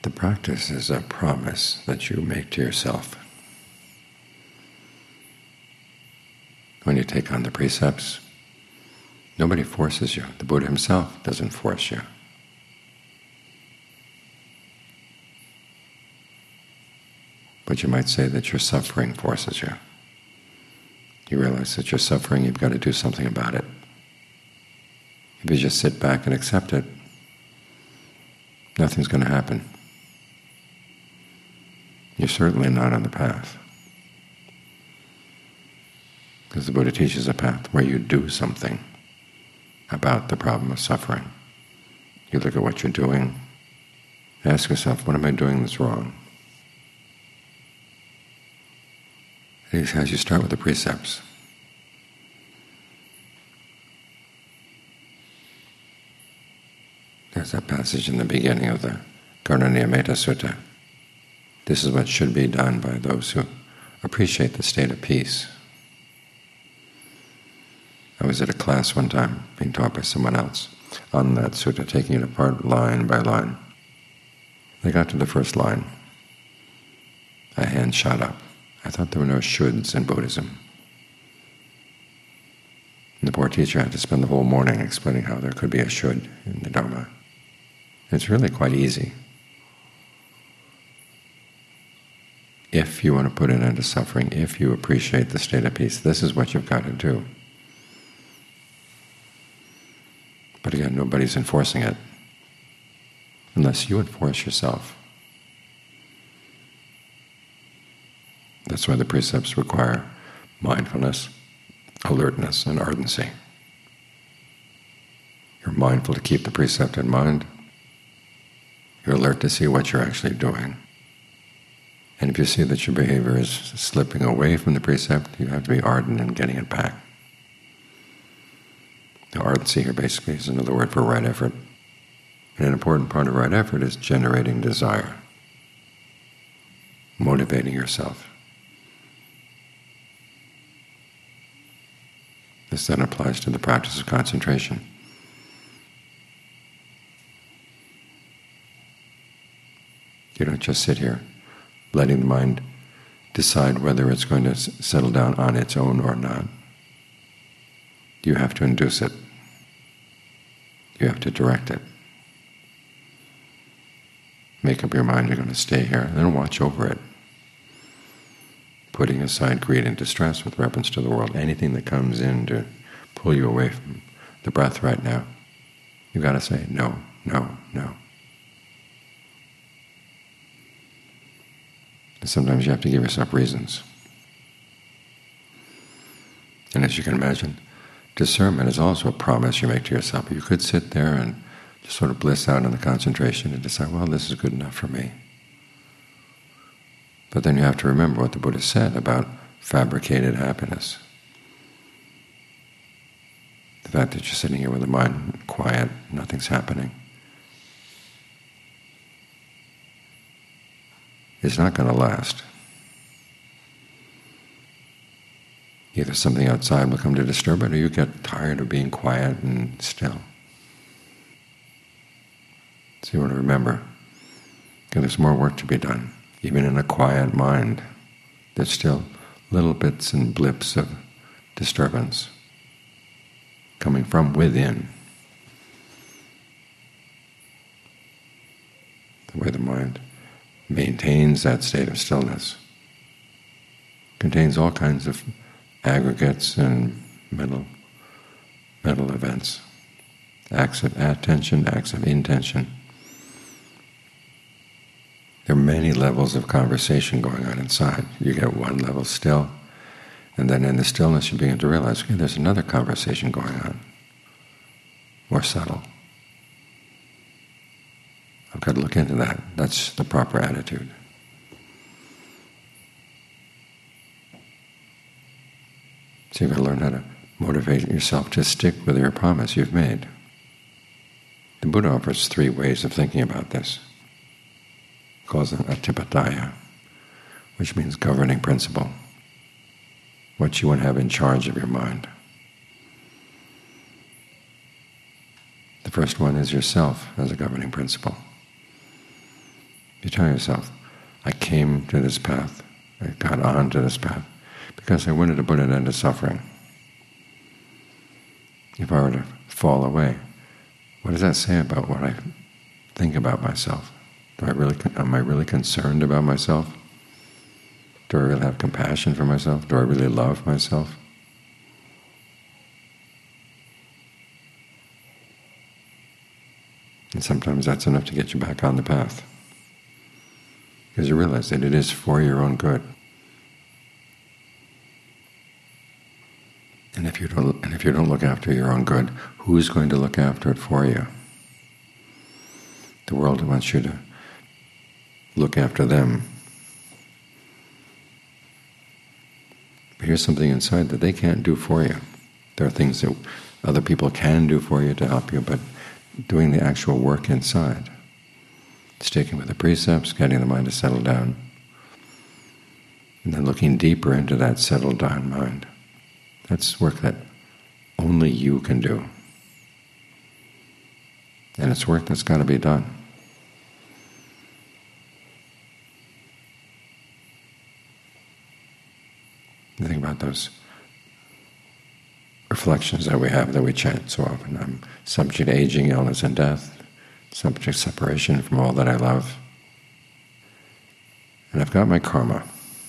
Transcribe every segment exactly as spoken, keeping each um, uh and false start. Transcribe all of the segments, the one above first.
The practice is a promise that you make to yourself. When you take on the precepts, nobody forces you. The Buddha himself doesn't force you. But you might say that your suffering forces you. You realize that you're suffering, you've got to do something about it. If you just sit back and accept it, nothing's going to happen. You're certainly not on the path. Because the Buddha teaches a path where you do something about the problem of suffering. You look at what you're doing, ask yourself, what am I doing that's wrong? And he has you start with the precepts. There's that passage in the beginning of the Karunaniyametta Sutta. This is what should be done by those who appreciate the state of peace. I was at a class one time being taught by someone else on that sutta, taking it apart line by line. They got to the first line. A hand shot up. I thought there were no shoulds in Buddhism. And the poor teacher had to spend the whole morning explaining how there could be a should in the Dharma. It's really quite easy. If you want to put an end to suffering, if you appreciate the state of peace, this is what you've got to do. But again, nobody's enforcing it, unless you enforce yourself. That's why the precepts require mindfulness, alertness, and ardency. You're mindful to keep the precept in mind. You're alert to see what you're actually doing. And if you see that your behavior is slipping away from the precept, you have to be ardent in getting it back. The ardency here basically is another word for right effort. And an important part of right effort is generating desire, motivating yourself. This then applies to the practice of concentration. You don't just sit here letting the mind decide whether it's going to settle down on its own or not. You have to induce it. You have to direct it. Make up your mind you're going to stay here, and then watch over it, putting aside greed and distress with reference to the world. Anything that comes in to pull you away from the breath right now, you've got to say no, no, no. And sometimes you have to give yourself reasons. And as you can imagine, discernment is also a promise you make to yourself. You could sit there and just sort of bliss out in the concentration and decide, well, this is good enough for me. But then you have to remember what the Buddha said about fabricated happiness. The fact that you're sitting here with the mind quiet, nothing's happening, is not going to last. Either something outside will come to disturb it, or you get tired of being quiet and still. So you want to remember, okay, there's more work to be done. Even in a quiet mind, there's still little bits and blips of disturbance coming from within. The way the mind maintains that state of stillness contains all kinds of aggregates and mental, mental events, acts of attention, acts of intention. There are many levels of conversation going on inside. You get one level still, and then in the stillness you begin to realize, okay, there's another conversation going on, more subtle. I've got to look into that. That's the proper attitude. So you've got to learn how to motivate yourself to stick with your promise you've made. The Buddha offers three ways of thinking about this. He calls it Atipadaya, which means governing principle, what you want to have in charge of your mind. The first one is yourself as a governing principle. You tell yourself, I came to this path, I got onto this path because I wanted to put an end to suffering. If I were to fall away, what does that say about what I think about myself? Do I really, am I really concerned about myself? Do I really have compassion for myself? Do I really love myself? And sometimes that's enough to get you back on the path, because you realize that it is for your own good. And if you don't, and if you don't look after your own good, who's going to look after it for you? The world wants you to look after them. But here's something inside that they can't do for you. There are things that other people can do for you to help you, but doing the actual work inside, sticking with the precepts, getting the mind to settle down, and then looking deeper into that settled down mind, that's work that only you can do. And it's work that's got to be done. You think about those reflections that we have, that we chant so often. I'm subject to aging, illness, and death, subject to separation from all that I love. And I've got my karma.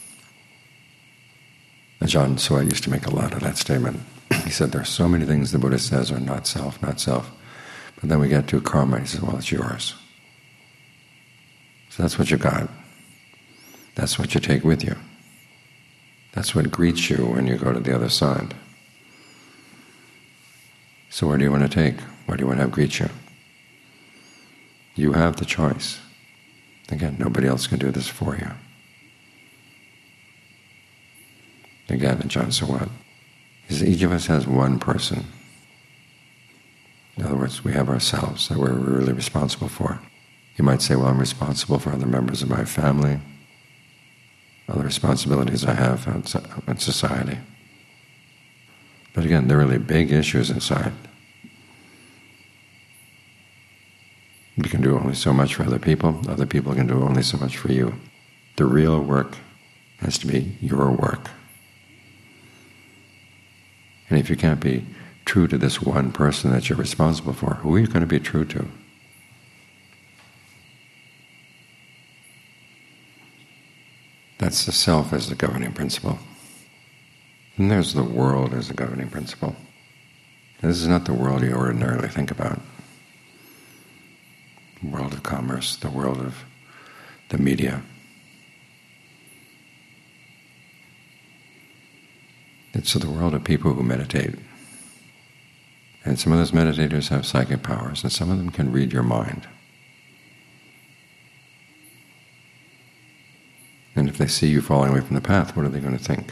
And John Swett used to make a lot of that statement. He said there are so many things the Buddha says are not self, not self. But then we get to karma, he says, well, it's yours. So that's what you got. That's what you take with you. That's what greets you when you go to the other side. So where do you want to take? What do you want to have greet you? You have the choice. Again, nobody else can do this for you. Again, in John Swett, he says each of us has one person. In other words, we have ourselves that we're really responsible for. You might say, well, I'm responsible for other members of my family, other responsibilities I have in society. But again, there are really big issues inside. You can do only so much for other people. Other people can do only so much for you. The real work has to be your work. And if you can't be true to this one person that you're responsible for, who are you going to be true to? That's the self as the governing principle. And there's the world as the governing principle. This is not the world you ordinarily think about. The world of commerce, the world of the media. It's the world of people who meditate. And some of those meditators have psychic powers, and some of them can read your mind. And if they see you falling away from the path, what are they going to think?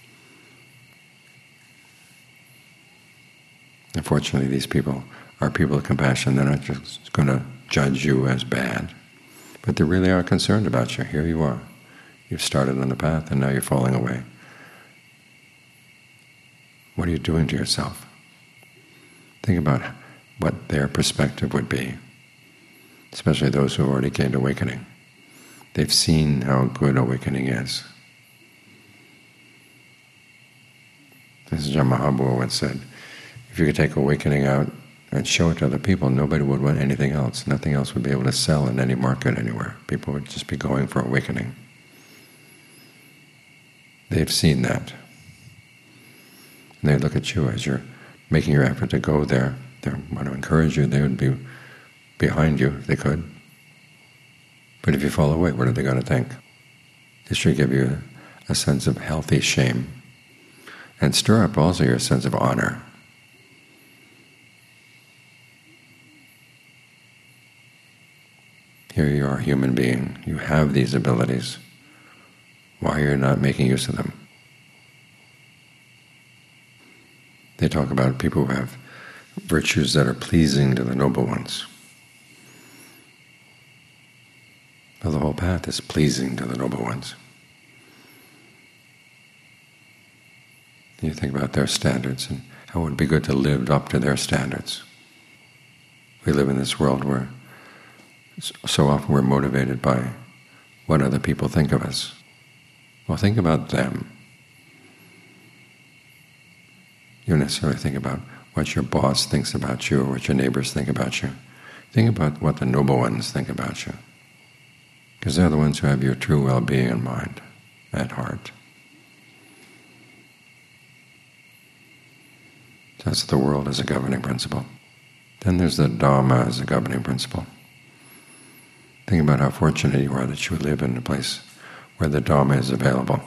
Unfortunately, these people are people of compassion. They're not just going to judge you as bad, but they really are concerned about you. Here you are. You've started on the path, and now you're falling away. What are you doing to yourself? Think about what their perspective would be, especially those who have already gained awakening. They've seen how good awakening is. As Ajahn Maha Boowa once said, if you could take awakening out and show it to other people, nobody would want anything else. Nothing else would be able to sell in any market anywhere. People would just be going for awakening. They've seen that. And they look at you as you're making your effort to go there. They want to encourage you. They would be behind you if they could. But if you fall away, what are they going to think? It should give you a sense of healthy shame and stir up also your sense of honor. Here you are, a human being. You have these abilities. Why are you not making use of them? They talk about people who have virtues that are pleasing to the noble ones. Well, the whole path is pleasing to the noble ones. You think about their standards and how it would be good to live up to their standards. We live in this world where So often we're motivated by what other people think of us. Well, think about them. You don't necessarily think about what your boss thinks about you or what your neighbors think about you. Think about what the noble ones think about you, because they're the ones who have your true well-being in mind, at heart. That's the world as a governing principle. Then there's the Dharma as a governing principle. Think about how fortunate you are that you live in a place where the Dharma is available.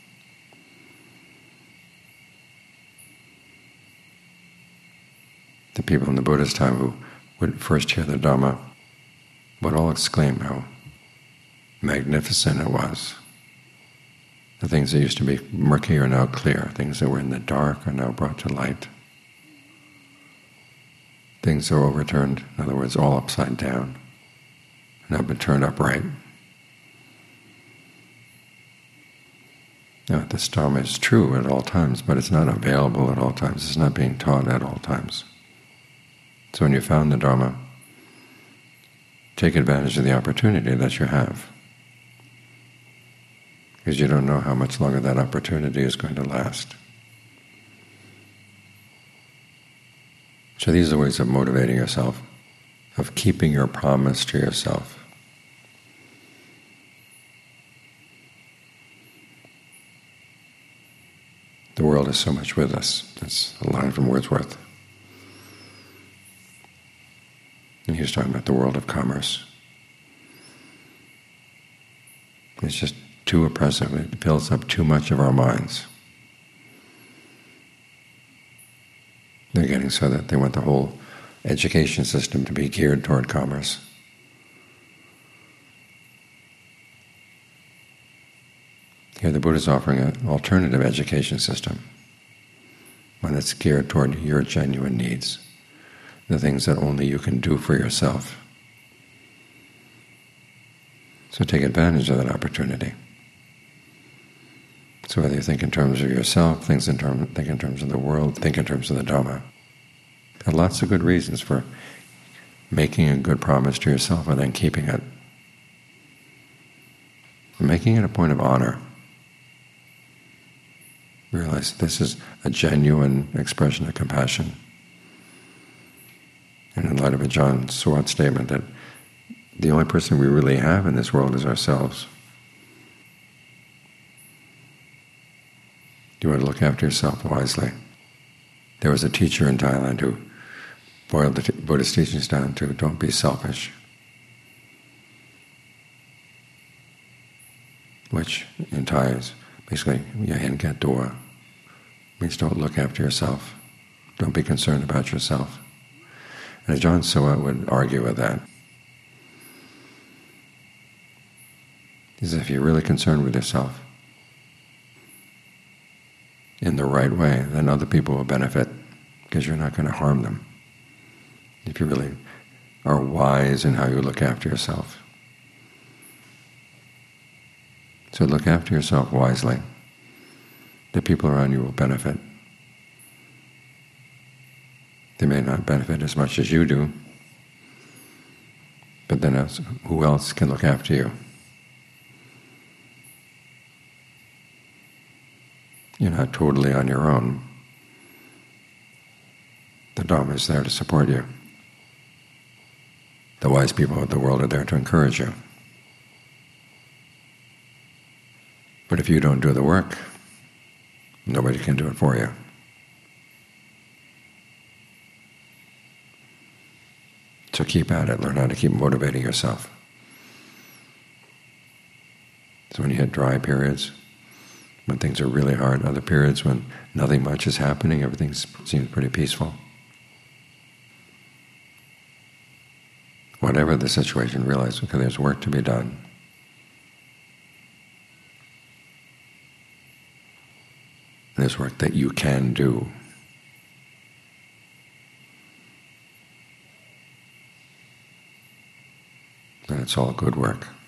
The people in the Buddha's time who would first hear the Dhamma would all exclaim how magnificent it was. The things that used to be murky are now clear. Things that were in the dark are now brought to light. Things are overturned, in other words, all upside down, now been turned upright. Now, this Dhamma is true at all times, but it's not available at all times. It's not being taught at all times. So when you found the Dharma, take advantage of the opportunity that you have, because you don't know how much longer that opportunity is going to last. So these are ways of motivating yourself, of keeping your promise to yourself. The world is so much with us. That's a line from Wordsworth. And he was talking about the world of commerce. It's just too oppressive. It fills up too much of our minds. They're getting so that they want the whole education system to be geared toward commerce. Here the Buddha is offering an alternative education system, one that's geared toward your genuine needs, the things that only you can do for yourself. So take advantage of that opportunity. So whether you think in terms of yourself, think in, term, think in terms of the world, think in terms of the Dhamma. There are lots of good reasons for making a good promise to yourself and then keeping it. And making it a point of honor. Realize this is a genuine expression of compassion. And in light of Ajahn Suwat's statement that the only person we really have in this world is ourselves. You want to look after yourself wisely. There was a teacher in Thailand who boiled the Buddhist teachings down to don't be selfish, which in Thai is basically yahengat dua, means don't look after yourself, don't be concerned about yourself. And Ajahn Suwat would argue with that. He says, if you're really concerned with yourself in the right way, then other people will benefit because you're not going to harm them. If you really are wise in how you look after yourself. So look after yourself wisely. The people around you will benefit. They may not benefit as much as you do, but then else, who else can look after you? You're not totally on your own. The Dhamma is there to support you. The wise people of the world are there to encourage you. But if you don't do the work, nobody can do it for you. So keep at it. Learn how to keep motivating yourself. So when you hit dry periods, when things are really hard, other periods when nothing much is happening, everything seems pretty peaceful. Whatever the situation, realize, okay, there's work to be done. There's work that you can do. And it's all good work.